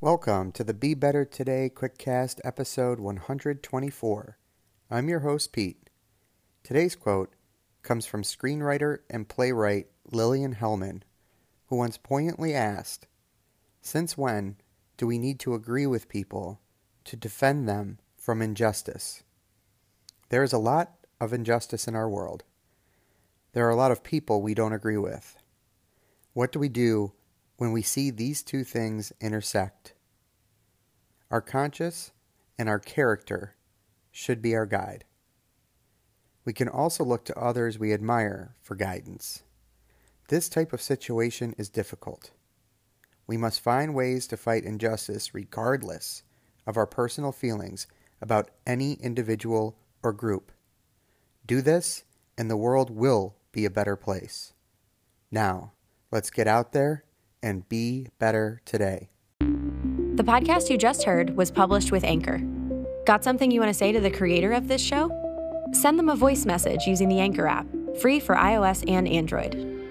Welcome to the Be Better Today Quickcast episode 124. I'm your host, Pete. Today's quote comes from screenwriter and playwright Lillian Hellman, who once poignantly asked, "Since when do we need to agree with people to defend them from injustice?" There is a lot of injustice in our world. There are a lot of people we don't agree with. What do we do when we see these two things intersect? Our conscience and our character should be our guide. We can also look to others we admire for guidance. This type of situation is difficult. We must find ways to fight injustice regardless of our personal feelings about any individual or group. Do this, and the world will be a better place. Now, let's get out there and be better today. The podcast you just heard was published with Anchor. Got something you want to say to the creator of this show? Send them a voice message using the Anchor app, free for iOS and Android.